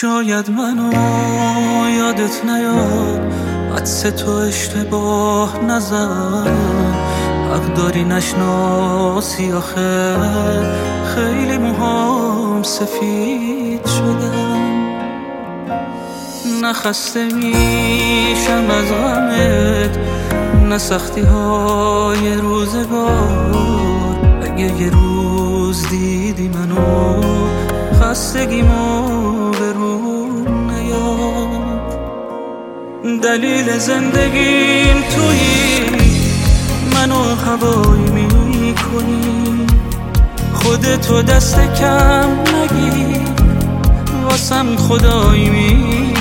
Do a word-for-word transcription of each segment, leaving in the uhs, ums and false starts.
شاید منو یادت نیاد، عدس تو اشتباه نزن، حق داری نشناسی آخه خیلی موهام سفید شدن. نخسته میشم از غمت، نه سختی های روزگار. اگه یه روز دیدی منو خستگیمو به رو نیاد. دلیل زندگیم تویی، منو هوایی میکنی، خودتو دست کم نگیر، واسم خدایی میکنی.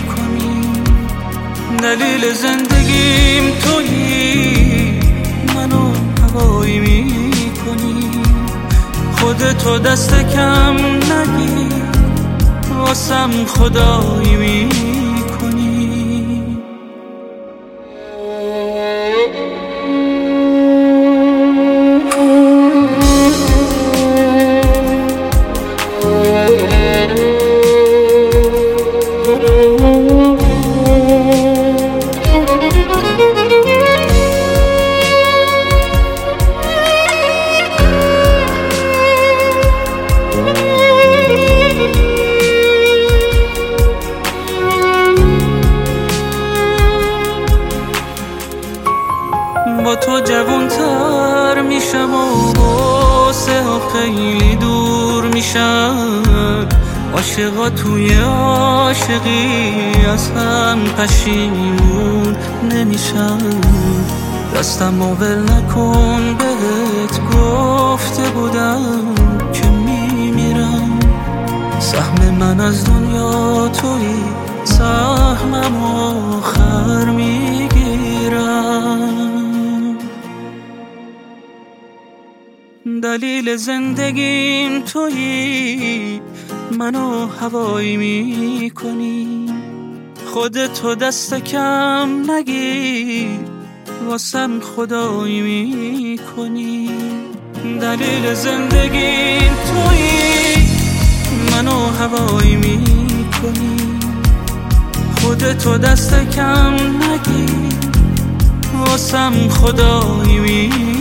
دلیل زندگیم تویی، منو هوایی میکنی، خودتو دست کم نگیر، واسم خدایی میکنی. با تو جوانتر میشم و واسه ها خیلی دور میشم. عاشقا توی عاشقی از هم پشیمون نمیشم. دستم و ول نکن، بهت گفته بودم که میمیرم. سهم من از دنیا توی، سهمم آخر میگیرم. دلیل زندگیم تویی، منو هوایی میکنی، خودتو دست کم نگیر، واسم خدایی میکنی. دلیل زندگیم تویی، منو هوایی میکنی، خودتو دست کم نگیر، واسم خدایی میکنی.